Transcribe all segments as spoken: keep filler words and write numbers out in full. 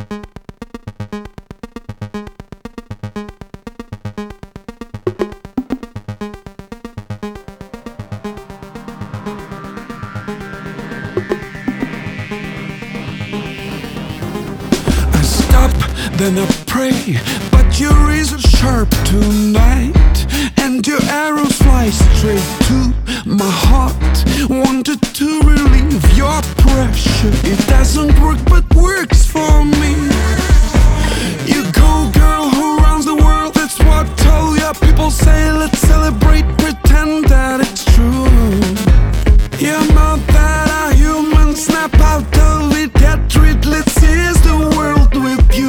Then I pray, but your razor sharp tonight, and your arrows fly straight to my heart. Wanted to relieve your pressure, it doesn't work but works for me. You go girl who runs the world, that's what all your people say. Let's celebrate, pretend that it's true. You're not that a human, snap out of it, get rid, let's seize the world with you.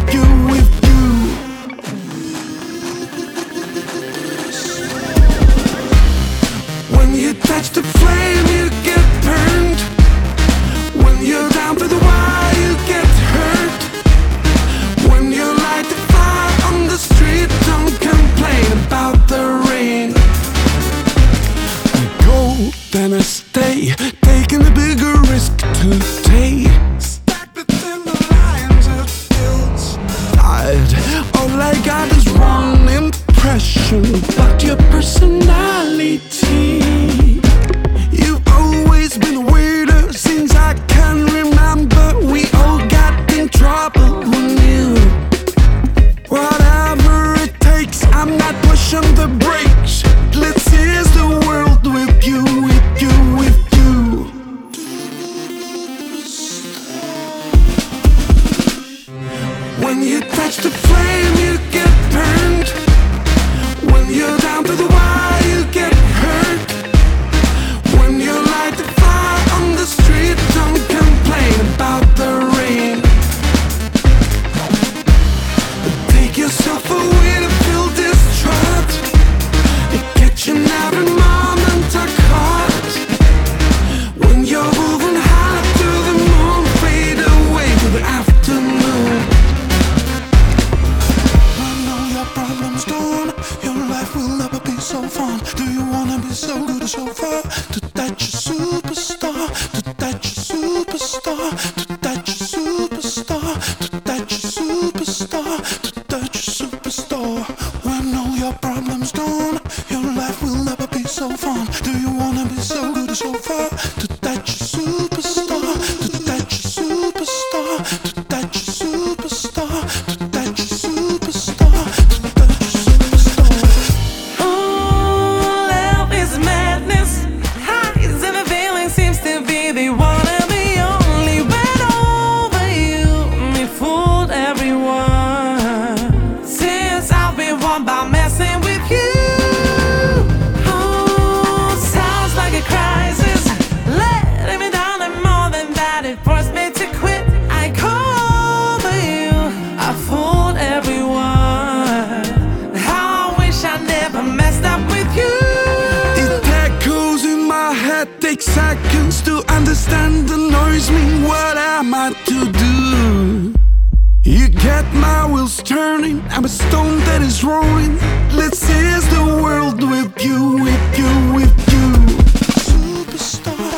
Touch the flame, you get burned. When you're down to the wire, you get hurt. When you light the fire on the street, don't complain about the rain. I go, then I stay, taking a bigger risk to take. Stuck within the lines, it feels tired. All I got is one impression, but your personality. Been weirder since I can remember. We all got in trouble, who knew? Whatever it takes, I'm not pushing the brakes. Let's seize the world with you, with you, with you. When you touch the flame, you get burned. When you're down to the wire, you get hurt. When you light the on the street, don't complain about the rain. Take yourself away to feel distraught. It gets you every moment I caught. When you're moving high to the moon, fade away to the afternoon. I know your problem's gone, your life will never be so fun. Do you wanna be so good or so far? To touch a superstar, to touch a superstar, to touch a superstar, to touch a superstar, to touch a superstar. When all your problems gone, your life will never be so fun. Do you wanna be so good or so far? To touch a superstar, to touch a superstar, to touch a superstar, to touch a superstar, to touch a superstar. Oh, love is madness. Highs and the feeling seems to be the one and the only. Went over you, me fooled everyone. Since I've been won by messing with you. Oh, sounds like a crisis. Letting me down and more than that, it forced me to quit. I called over you, I fooled everyone. How I wish I never messed up with you. Take seconds to understand, annoys me. What am I to do? You get my wheels turning, I'm a stone that is rolling. Let's seize the world with you, with you, with you. Superstar.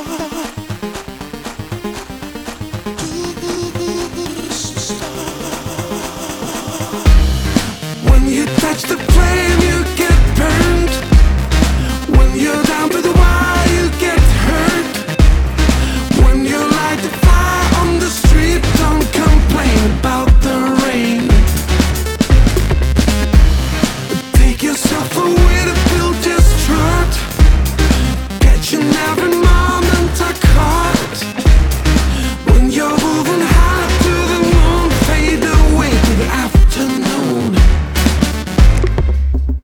When you touch the flame, you get burned. When you're down to the wire, you get hurt. When you light the fire on the street, don't complain about the rain. Take yourself away to feel distraught. Get you never